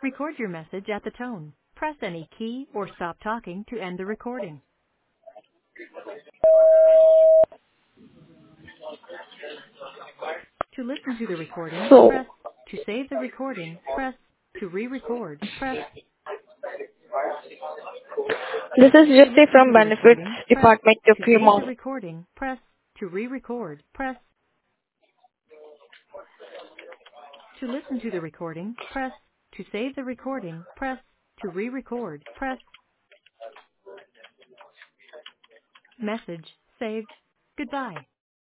Record your message at the tone. Press any key or stop talking to end the recording. To listen to the recording, So, press. To save the recording, press. To re-record, press. this is To Jyoti listen from to the Benefits recording, press. Department of To save the Human. recording, press. To re-record, press. To listen to the recording, press. To save the recording, press. To re-record, press. Message saved. Goodbye.